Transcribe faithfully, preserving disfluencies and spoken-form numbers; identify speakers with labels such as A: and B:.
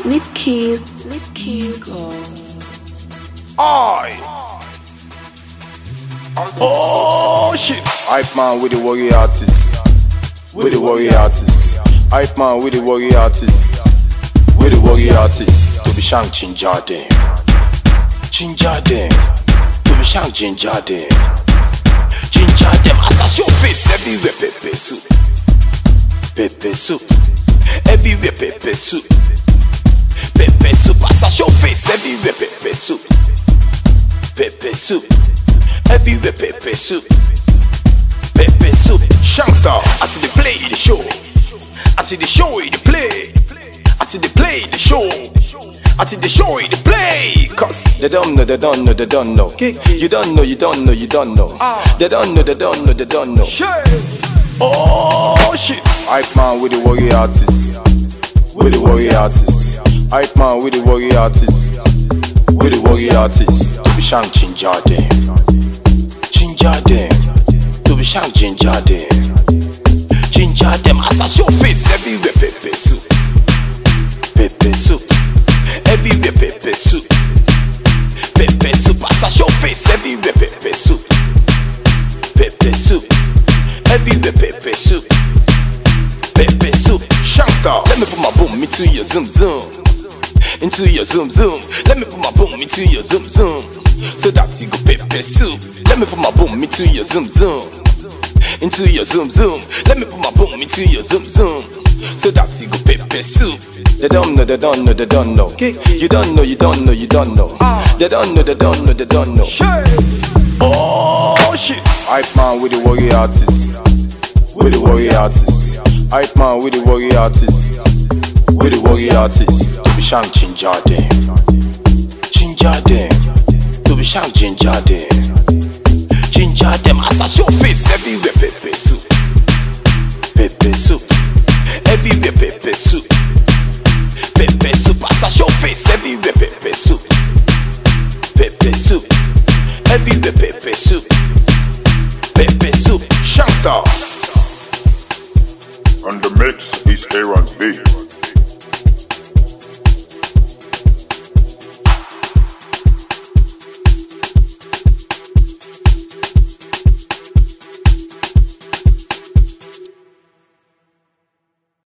A: Lip keys, lip keys.
B: Aye. Oh shit. Hype man with the warrior artist. With the warrior artist. Hype man with the warrior artist. With the warrior artist. To be shank ginger them. Ginger them. To be shank ginger them. Ginger them. As I show face everywhere pepper soup. Pepper soup. Everywhere pepper soup. Pepper soup. As I show face everywhere pepper soup. Pepper soup. Everywhere pepper soup. Pepper soup. Shankster. I see the play the show. I see the show the play. I see the play the show. I see the show the play. Cause they don't know, they don't know, they don't know. You don't know, you don't know, you don't know. They don't know, they don't know, they don't know. Oh shit. Hype man with the warrior artist. With the warrior artist. Hype man with the warrior artist. With the warrior artist. To be shank ginger them. Ginger them. To be shank ginger them. Ginger them. As I show face everywhere pepper soup. Pepper soup. Everywhere pepper soup. Pepper soup. As I show face everywhere pepper soup. Pepper soup. Everywhere pepper soup. Pepper soup. Shankster. Let me put my boom into your zoom zoom. Into your zoom zoom. Let me put my boom into your zoom zoom. So that you go pepper soup. Let me put my boom into your zoom zoom. Into your zoom zoom. Let me put my boom into your zoom zoom. So that you go pepper soup. They don't know, they don't know, they don't know. You don't know, you don't know, you don't know. They don't know, they don't know, they don't know. Oh shit. Hype man with the warrior artist. With the warrior artist. Hype man with the warrior artist. With the warrior artist. To be shank ginger them. Ginger them. To be shank ginger them. Ginger them. As I show face everywhere pepper soup. Pepper soup. Everywhere pepper soup. Pepper soup. As I show face everywhere pepper soup. Pepper soup. Everywhere pepper soup. Pepper soup. Shankster.
C: On the mix is Aaron's beat.